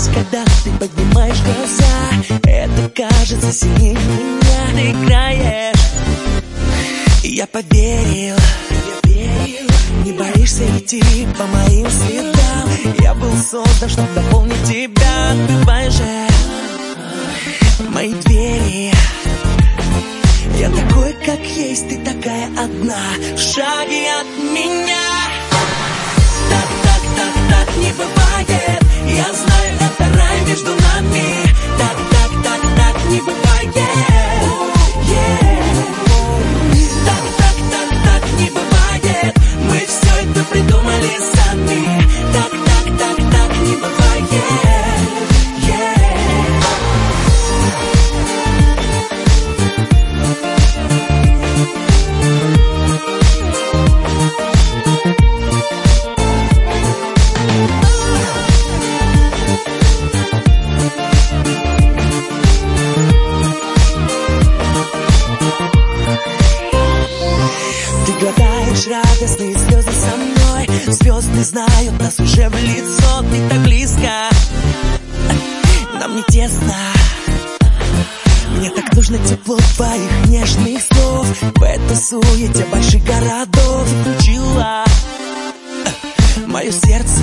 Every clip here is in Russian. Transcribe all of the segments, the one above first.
когда ты поднимаешь глаза. Это кажется сильнее меня. Ты играешь, и я поверил. Не боишься идти по моим следам. Я был создан, чтобы дополнить тебя. Открывай же мои двери. Я такой, как есть, ты такая одна, в шаге от меня. Так не бывает. Я знаю, это рай между нами. Так не бывает. Так не бывает. Мы все это придумали сами. Так не бывает. Глотаешь радостные слезы со мной. Звезды знают нас уже в лицо. Ты так близко, нам не тесно. Мне так нужно тепло твоих нежных слов. В этой суете больших городов включила мое сердце.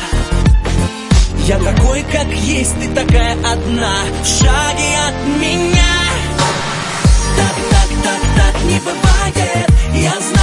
Я такой, как есть, ты такая одна, в шаге от меня. Так не бывает. Я знаю.